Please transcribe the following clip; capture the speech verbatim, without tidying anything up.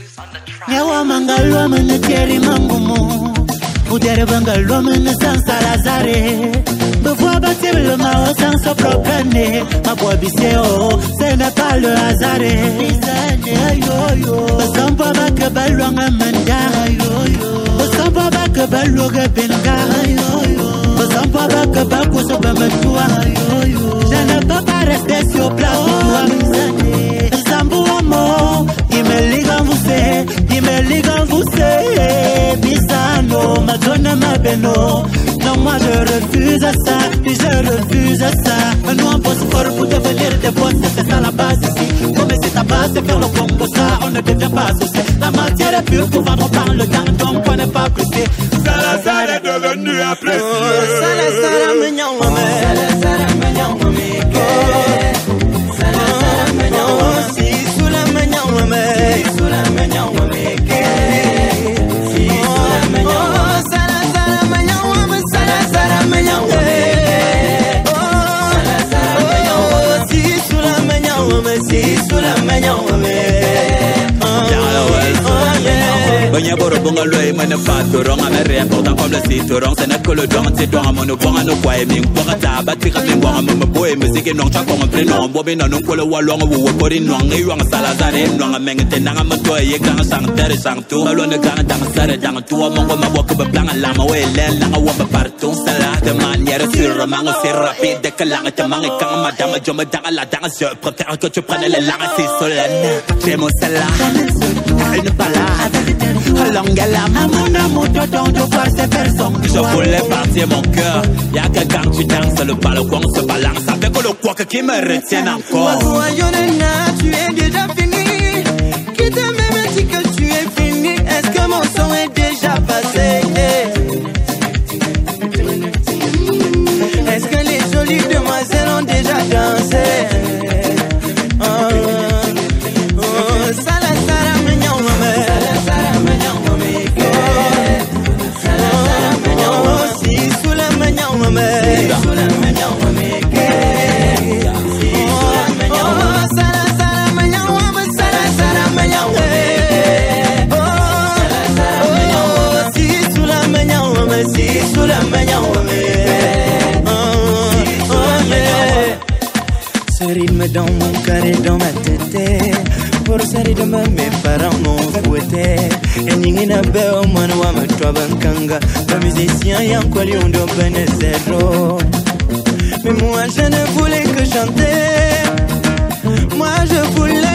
Nyawa mangalwa mene teri mangumu Udere bangalwa mene sans salazare Bevois bâtir le mao sans se proprener Ma bois biseo, ce n'est pas le hasard Besampa baka balwanga manda Besampa baka balwoga benga Besampa baka bako soba matua Je ne peux pas rester sur place Besambu amo, il me ligue en vous il me ligue en vous Bisano, madonna ma beno Non moi je refuse à ça, puis je refuse à ça Nous on bosse fort pour devenir des boss, c'est ça la base ici Comme c'est ta base, c'est faire le combo ça, on ne devient pas associé La matière est pure pour vendre par le temps, donc on n'est pas pressé Salazar est devenu apprécié Salazar mignon mamé Salazar mignon mamé Salazar mignon mamé Si sous la mignon mamé Si sous la mignon mamé Si sous la mignon mamé Salazar mignon mamé Salazar mignon mamé Salazar mignon mamé Si sous la mignon mamé Si sous la mignon mamé Banya boro bonga loy mana fatu rong ana re pourtant comme le site rong c'est notre que le don c'est don mon bon no kwa mi kwa ta ba ti ka mi wa ma boy musique non cha ko en plein non bo be non ko le wa long wo ko ri non ngai wa Salazar non meng te na ma to ye kan sang tere sang tu lo ne kan dang sare dang tu mo ko ma bo ko plan la ma we le la wa ba partout sala de manière sur ma ngo c'est rapide que la te mang kan madame je me dans la danse je préfère que tu prennes les langues c'est solennel j'aime cela une balade Alongala, mon amour, t'entends de voir ces personnes. Je voulais partir mon cœur. Y'a que quand tu danses, le balcon se balance. Avec le quoi qui me retient encore. Tu es déjà fini. Qui t'a même dit que tu es fini? Est-ce que mon son est déjà passé? Est-ce que les jolies demoiselles ont déjà dansé? Oh, oh, oh, Salazar mignon, maman. Ce rythme dans mon cœur et dans ma tête. Pour ce rythme mes parents m'ont fouetté. Et n'ingina beo mwana wa matwa bankanga. Le musicien yanko lion do bene zéro. Mais moi je ne voulais que chanter. Moi je voulais